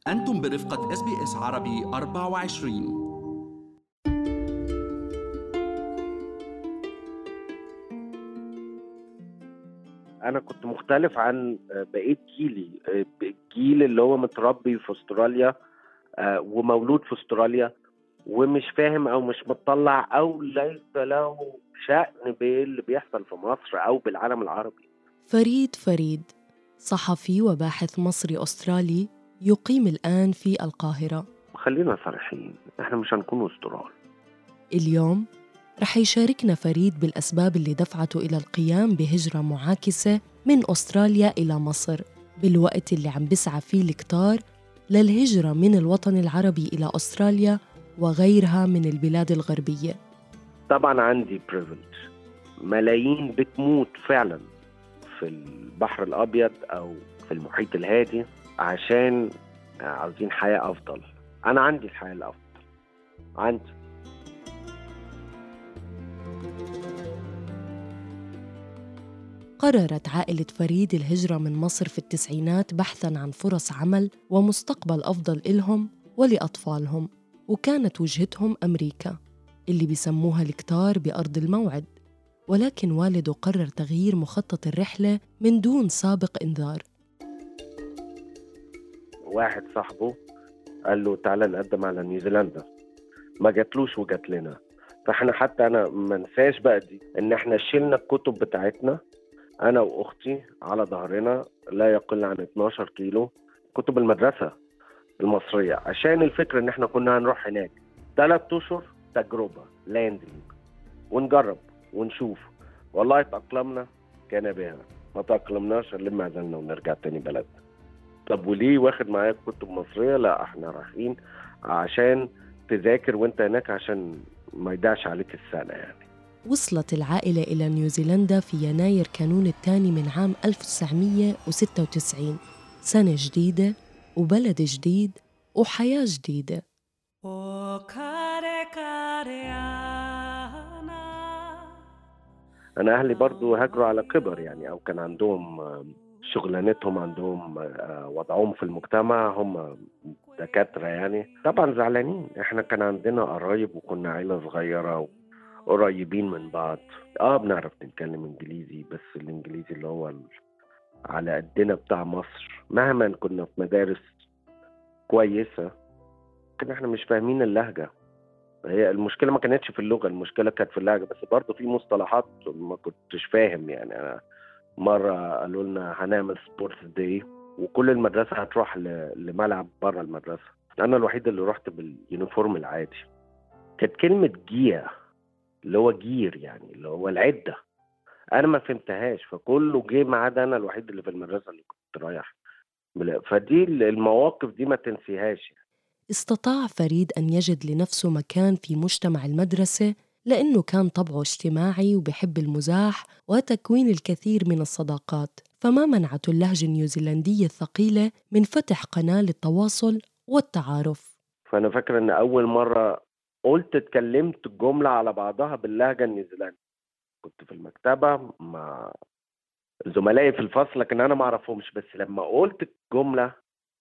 أنتم برفقة SBS عربي 24. أنا كنت مختلف عن بقية جيلي، الجيل اللي هو متربي في أستراليا ومولود في أستراليا ومش فاهم أو مش متطلع أو ليس له شأن باللي بيحصل في مصر أو بالعالم العربي. فريد صحفي وباحث مصري أسترالي يقيم الآن في القاهرة. خلينا صريحين، إحنا مش هنكون أسترال. اليوم رح يشاركنا فريد بالأسباب اللي دفعته إلى القيام بهجرة معاكسة من أستراليا إلى مصر، بالوقت اللي عم بسعى فيه الكتار للهجرة من الوطن العربي إلى أستراليا وغيرها من البلاد الغربية. طبعا عندي بريفليج، ملايين بتموت فعلا في البحر الأبيض أو في المحيط الهادي عشان عاوزين حياة أفضل. أنا عندي الحياة الأفضل، عندي. قررت عائلة فريد الهجرة من مصر في التسعينات بحثاً عن فرص عمل ومستقبل أفضل إلهم ولأطفالهم، وكانت وجهتهم أمريكا اللي بيسموها الكتار بأرض الموعد. ولكن والده قرر تغيير مخطط الرحلة من دون سابق إنذار. واحد صاحبه قال له تعالى نقدم على نيوزيلندا، ما جاتلوش وجات لنا. فاحنا حتى انا ما انساش بقى دي، ان احنا شلنا الكتب بتاعتنا انا واختي على ظهرنا لا يقل عن 12 كيلو كتب المدرسه المصريه، عشان الفكره ان احنا كنا هنروح هناك 3 اشهر تجربه لاندنج ونجرب ونشوف. والله تأقلمنا كان بها، ما تأقلمناش نلم عزلنا ونرجع تاني بلدنا. طب وليه واخد معاك كتب مصريه؟ لا، احنا رايحين عشان تذاكر وانت هناك عشان ما يدعش عليك السنه يعني. وصلت العائلة إلى نيوزيلندا في يناير كانون الثاني من عام 1996. سنة جديدة وبلد جديد وحياة جديدة. انا اهلي برضو هاجروا على كبر يعني، او كان عندهم شغلانتهم، عندهم وضعهم في المجتمع، هم دكاترة يعني. طبعا زعلانين، احنا كان عندنا قرايب وكنا عيلة صغيرة قريبين من بعض. بنعرف نتكلم انجليزي، بس الانجليزي اللي هو على قدنا بتاع مصر. مهما كنا في مدارس كويسة كنا احنا مش فاهمين اللهجة. هي المشكلة ما كانتش في اللغة، المشكلة كانت في اللهجة. بس برضو في مصطلحات ما كنتش فاهم يعني. أنا مرة قالوا لنا هنعمل سبورتس داي وكل المدرسة هتروح لملعب بره المدرسة، أنا الوحيد اللي رحت باليونيفورم العادي. كانت كلمة جيا اللي هو جير يعني اللي هو العدة، أنا ما فهمتهاش، فكله جه ما عدا أنا الوحيد اللي في المدرسة اللي كنت رايح. فدي المواقف دي ما تنسيهاش. استطاع فريد أن يجد لنفسه مكان في مجتمع المدرسة لأنه كان طبعه اجتماعي وبحب المزاح وتكوين الكثير من الصداقات، فما منعته اللهجة النيوزيلندية الثقيلة من فتح قناة للتواصل والتعارف. فأنا فاكر إن أول مرة اتكلمت الجملة على بعضها باللهجة النيوزيلندية، كنت في المكتبة مع زملائي في الفصل لكن أنا ما أعرفهمش، بس لما قلت الجملة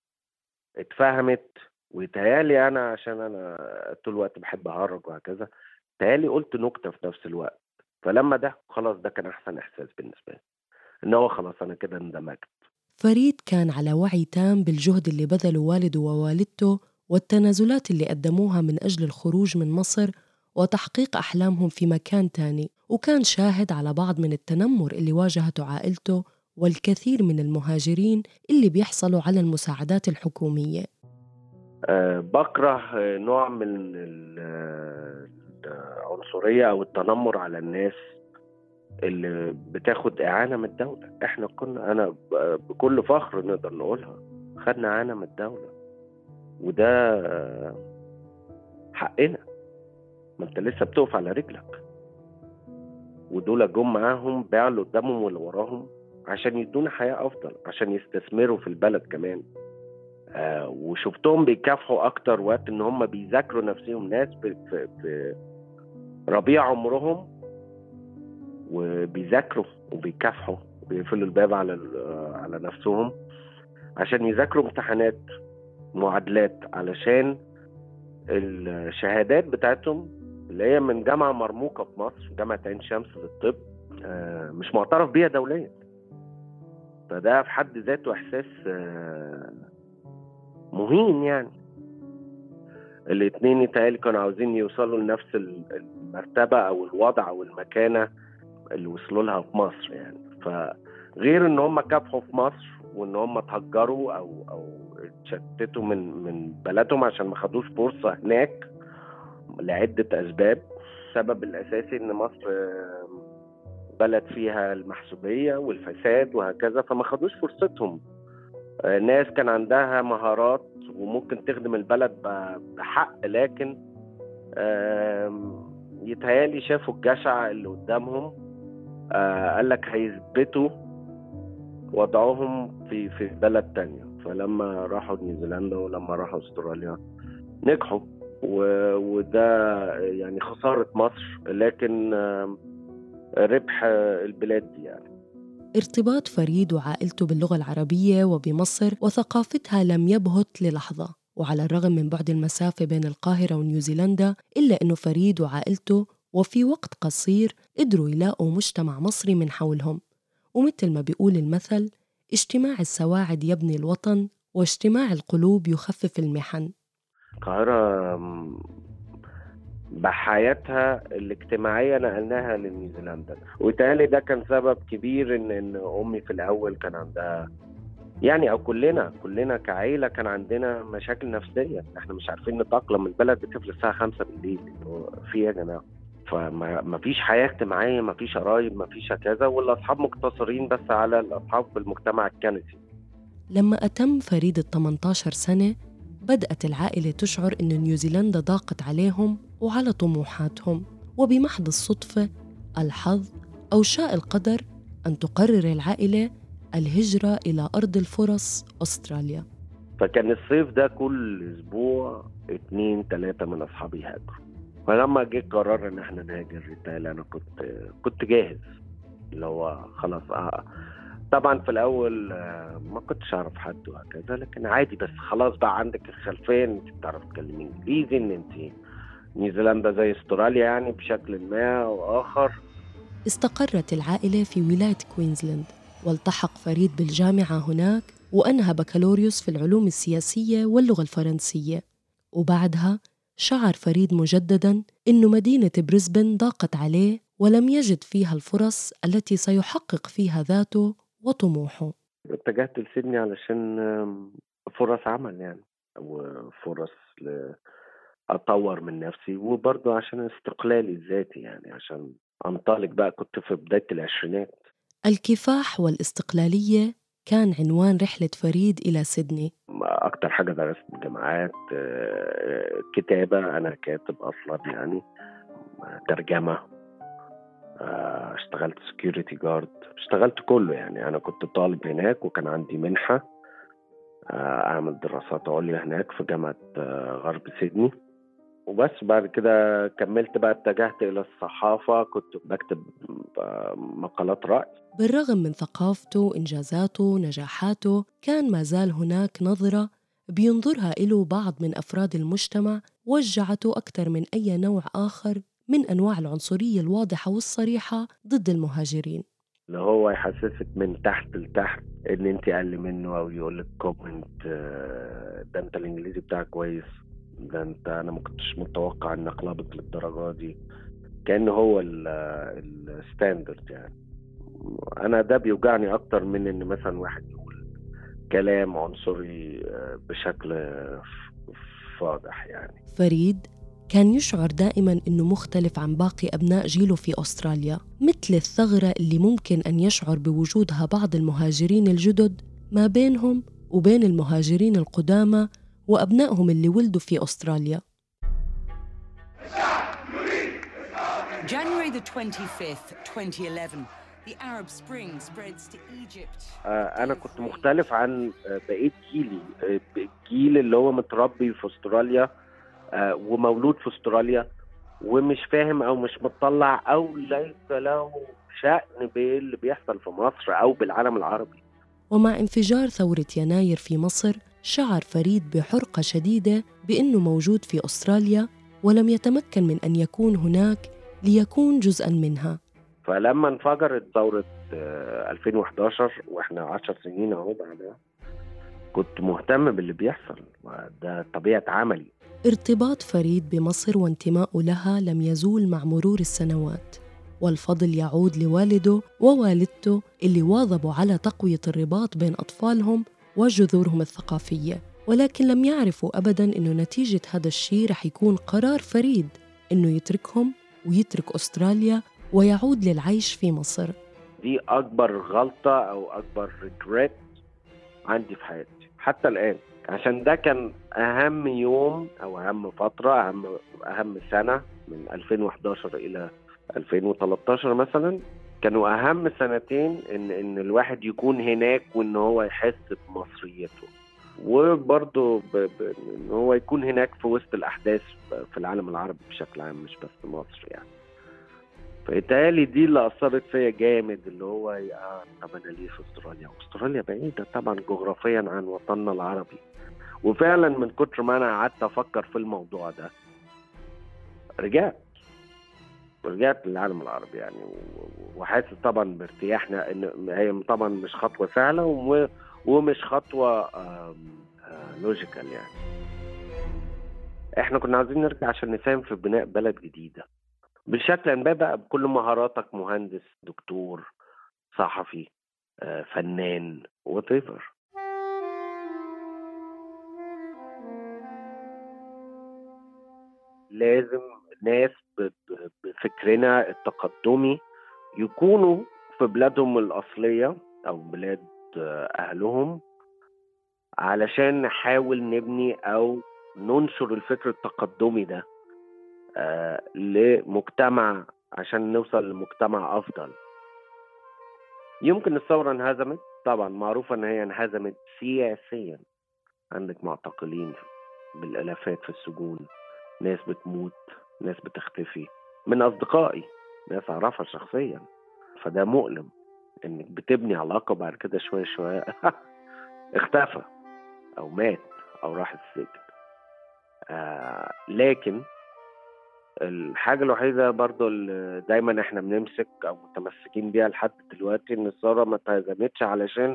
اتفهمت. ويتهيالي أنا عشان أنا طول الوقت بحب أهرج وهكذا، تهيالي قلت نكتة في نفس الوقت. فلما ده خلاص، ده كان أحسن إحساس بالنسبة لي، إن هو خلاص أنا كده اندمجت. فريد كان على وعي تام بالجهد اللي بذله والده ووالدته والتنازلات اللي قدموها من أجل الخروج من مصر وتحقيق أحلامهم في مكان تاني، وكان شاهد على بعض من التنمر اللي واجهته عائلته والكثير من المهاجرين اللي بيحصلوا على المساعدات الحكومية. بكره نوع من العنصرية أو التنمر على الناس اللي بتاخد إعانة من الدولة. إحنا كنا، أنا بكل فخر نقدر نقولها، خدنا إعانة من الدولة، وده حقنا. ما أنت لسه بتقف على رجلك، ودول جم معاهم باعوا اللي قدامهم واللي وراهم عشان يدونا حياة أفضل، عشان يستثمروا في البلد كمان. وشفتهم بيكافحوا أكتر وقت إن هم بيذاكروا نفسهم، ناس في ربيع عمرهم وبيذاكروا وبيكافحوا وبيقفلوا الباب على نفسهم عشان يذاكروا امتحانات معادلات علشان الشهادات بتاعتهم اللي هي من جامعة مرموقة في مصر، جامعة عين شمس للطب، مش معترف بيها دوليا. فده في حد ذاته إحساس مهين يعني. الاتنين يتهيألي كانوا عاوزين يوصلوا لنفس المرتبة أو الوضع أو المكانة اللي وصلوا لها في مصر يعني. فغير إن هم كافحوا في مصر وإن هم اتهجروا أو اتشتتوا من بلدهم عشان ما خدوش فرصة هناك لعدة أسباب. السبب الأساسي إن مصر بلد فيها المحسوبية والفساد وهكذا، فما خدوش فرصتهم. ناس كان عندها مهارات وممكن تخدم البلد بحق، لكن يتهيألي شافوا الجشع اللي قدامهم، قال لك هيثبتوا وضعهم في بلد تانية. فلما راحوا نيوزيلندا ولما راحوا استراليا نجحوا، وده يعني خسارة مصر لكن ربح البلاد دي يعني. ارتباط فريد وعائلته باللغة العربية وبمصر وثقافتها لم يبهت للحظة، وعلى الرغم من بعد المسافة بين القاهرة ونيوزيلندا إلا أنه فريد وعائلته وفي وقت قصير قدروا يلاقوا مجتمع مصري من حولهم. ومثل ما بيقول المثل: اجتماع السواعد يبني الوطن، واجتماع القلوب يخفف المحن. القاهرة بحياتها الاجتماعية نقلناها لنيوزيلندا، ويتهيألي ده كان سبب كبير إن أمي في الأول كان عندها يعني، أو كلنا كعائلة كان عندنا مشاكل نفسية. إحنا مش عارفين نتأقلم. البلد بتقفل الساعة 5 بالليل، في يا جماعة. فما فيش حياة اجتماعية، ما فيش قرايب، ما فيش كذا، والأصحاب مقتصرين بس على الأصحاب في المجتمع الكنسي. لما أتم فريد 18 سنة بدأت العائلة تشعر إن نيوزيلندا ضاقت عليهم وعلى طموحاتهم، وبمحض الصدفة، الحظ، أو شاء القدر أن تقرر العائلة الهجرة إلى أرض الفرص أستراليا. فكان الصيف ده كل أسبوع 2-3 من أصحابي هاجروا. فلما جه قرار إن احنا نهاجر بالتالي أنا كنت جاهز، اللي هو خلاص. طبعا في الأول ما كنتش أعرف حد وهكذا، لكن عادي. بس خلاص بقى عندك الخلفية إن أنت بتعرف تتكلمي إنجليزي، إن أنت نيوزيلندا زي استراليا يعني بشكل ما أو آخر. استقرت العائلة في ولاية كوينزلاند، والتحق فريد بالجامعة هناك وأنهى بكالوريوس في العلوم السياسية واللغة الفرنسية. وبعدها شعر فريد مجدداً إنه مدينة بريسبن ضاقت عليه ولم يجد فيها الفرص التي سيحقق فيها ذاته وطموحه. اتجهت لسيدني علشان فرص عمل يعني، وفرص أطور من نفسي، وبرضه عشان استقلالي الذاتي يعني، عشان أنطلق بقى. كنت في بداية العشرينات. الكفاح والاستقلالية كان عنوان رحلة فريد إلى سيدني. أكتر حاجة درست جامعات، كتابة، أنا كاتب أصلا يعني، ترجمة، اشتغلت سكيورتي جارد، اشتغلت كله يعني. أنا كنت طالب هناك وكان عندي منحة أعمل دراسات عليا هناك في جامعة غرب سيدني. وبس بعد كده كملت بقى، اتجهت إلى الصحافة، كنت بكتب مقالات رأي. بالرغم من ثقافته وإنجازاته ونجاحاته، كان ما زال هناك نظرة بينظرها إله بعض من أفراد المجتمع وجعته أكثر من أي نوع آخر من أنواع العنصرية الواضحة والصريحة ضد المهاجرين. اللي هو يحسسك من تحت لتحت إن أنت أقل منه، أو يقولك كومنت ده أنت الإنجليزي بتاعك كويس، ده أنت أنا ما كنتش متوقع إن أقلبك للدرجة دي. كأن هو الستاندرد يعني. أنا ده بيوجعني أكتر من إن مثلا واحد يقول كلام عنصري بشكل واضح يعني. فريد كان يشعر دائماً إنه مختلف عن باقي أبناء جيله في أستراليا، مثل الثغرة اللي ممكن أن يشعر بوجودها بعض المهاجرين الجدد ما بينهم وبين المهاجرين القدامى وأبنائهم اللي ولدوا في أستراليا. January the 25th, 2011. The Arab Spring spreads to Egypt. أنا كنت مختلف عن بقية جيلي، الجيل اللي هو متربي في أستراليا ومولود في أستراليا، ومش فاهم أو مش مطلع أو ليس له شأن باللي بيحصل في مصر أو بالعالم العربي. ومع انفجار ثورة يناير في مصر شعر فريد بحرقة شديدة بأنه موجود في أستراليا ولم يتمكن من أن يكون هناك ليكون جزءاً منها. فلما انفجرت ثورة 2011 وإحنا 10 سنين أهو بعدها، كنت مهتم باللي بيحصل، وده طبيعة عملي. ارتباط فريد بمصر وانتماؤه لها لم يزول مع مرور السنوات، والفضل يعود لوالده ووالدته اللي واظبوا على تقوية الرباط بين أطفالهم وجذورهم الثقافية، ولكن لم يعرفوا أبداً إنه نتيجة هذا الشيء رح يكون قرار فريد إنه يتركهم ويترك أستراليا ويعود للعيش في مصر. دي أكبر غلطة أو أكبر ريجريت عندي في حياتي حتى الآن، عشان ده كان أهم يوم أو أهم فترة، أهم سنة من 2011 إلى 2013 مثلا، كانوا أهم سنتين إن الواحد يكون هناك وإن هو يحس بمصريته، وبرضه إن هو يكون هناك في وسط الأحداث في العالم العربي بشكل عام، مش بس مصر يعني. فإتهالي دي اللي أثرت فيا جامد، اللي هو طب أنا ليه في أستراليا بعيدة طبعا جغرافيا عن وطننا العربي. وفعلا من كتر ما أنا قعدت أفكر في الموضوع ده رجعت للعالم العربي يعني، وحاسس طبعا بارتياحنا إن هي طبعا مش خطوة سهلة ومش خطوة لوجيكال يعني. إحنا كنا عايزين نرجع عشان نساهم في بناء بلد جديدة بشكل ما بقى، بكل مهاراتك، مهندس، دكتور، صحفي، فنان، whatever. لازم ناس بفكرنا التقدمي يكونوا في بلادهم الأصلية أو بلاد أهلهم، علشان نحاول نبني أو ننشر الفكر التقدمي ده لمجتمع، عشان نوصل لمجتمع أفضل. يمكن الثورة انهزمت، طبعا معروفة ان هي انهزمت سياسيا، عندك معتقلين بالالافات في السجون، ناس بتموت، ناس بتختفي من اصدقائي، ناس اعرفها شخصيا. فده مؤلم انك بتبني علاقة بعد كده شوية شوية اختفى او مات او راح السجن. لكن الحاجة الوحيدة برضو اللي دايما احنا بنمسك او متمسكين بيها لحد دلوقتي، ان الثورة ما تهزمتش علشان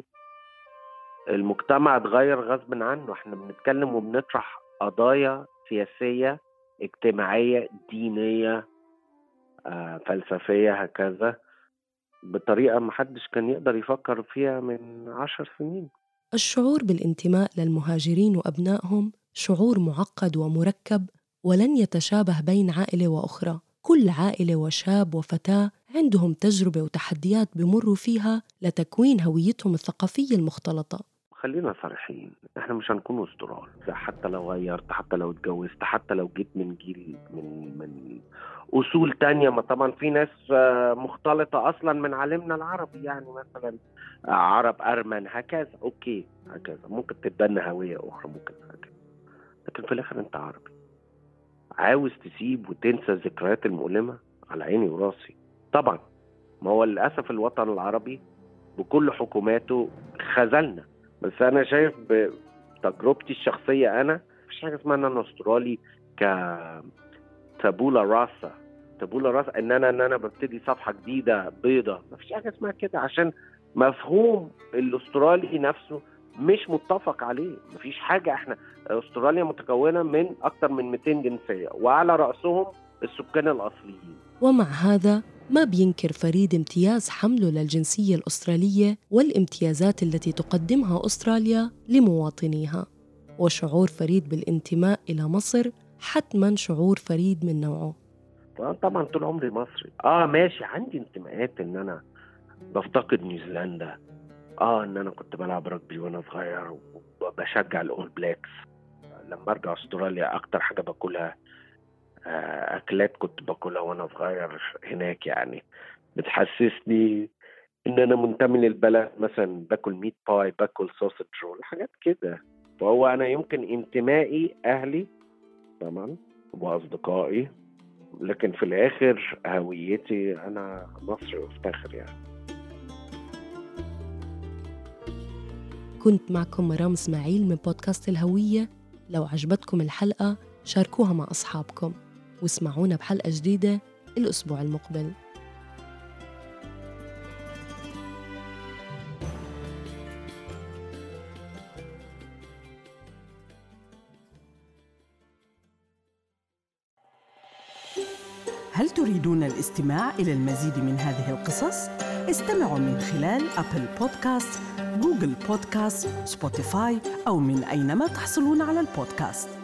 المجتمع اتغير غصب عنه. احنا بنتكلم وبنطرح قضايا سياسية، اجتماعية، دينية، فلسفية، هكذا، بطريقة محدش كان يقدر يفكر فيها من 10 سنين. الشعور بالانتماء للمهاجرين وأبنائهم شعور معقد ومركب، ولن يتشابه بين عائلة وأخرى. كل عائلة وشاب وفتاة عندهم تجربة وتحديات بمروا فيها لتكوين هويتهم الثقافية المختلطة. خلينا صريحين، احنا مش هنكون استرال، حتى لو غيرت، حتى لو اتجوزت، حتى لو جيت من جيل من اصول تانية. ما طبعا في ناس مختلطة اصلا من عالمنا العربي، يعني مثلا عرب، ارمن، هكذا، اوكي، هكذا ممكن تتبنى هوية اخرى، ممكن هكذا، لكن في الاخر انت عربي. عاوز تسيب وتنسى الذكريات المؤلمة؟ على عيني وراسي طبعا. ما هو للأسف الوطن العربي بكل حكوماته خذلنا، بس أنا شايف بتجربتي الشخصية، أنا مفيش حاجة اسمها أن أنا أسترالي تابولا راسا إن أنا ببتدي صفحة جديدة بيضة. مفيش حاجة اسمها كده، عشان مفهوم الأسترالي نفسه مش متفق عليه. مفيش حاجة. احنا أستراليا متكونة من أكتر من 200 جنسية، وعلى رأسهم السكان الأصليين. ومع هذا ما بينكر فريد امتياز حمله للجنسية الأسترالية والامتيازات التي تقدمها أستراليا لمواطنيها. وشعور فريد بالانتماء إلى مصر حتماً شعور فريد من نوعه. طبعا طول عمري مصري. ماشي، عندي انتماءات ان انا بفتقد نيوزيلندا، ان انا كنت بلعب رجبي وانا صغير وبشجع الاول بلاكس. لما ارجع استراليا اكتر حاجه باكلها اكلات كنت باكلها وانا صغير هناك، يعني بتحسسني ان انا منتمي للبلد. مثلا باكل ميت باي، باكل سوسج رول، حاجات كده. فهو انا يمكن انتمائي اهلي طبعا واصدقائي، لكن في الاخر هويتي انا مصري وافتخر يعني. كنت معكم مرام إسماعيل من بودكاست الهوية. لو عجبتكم الحلقة شاركوها مع أصحابكم، واسمعونا بحلقة جديدة الأسبوع المقبل. هل تريدون الاستماع إلى المزيد من هذه القصص؟ استمعوا من خلال أبل بودكاست، جوجل بودكاست، سبوتيفاي أو من أينما تحصلون على البودكاست.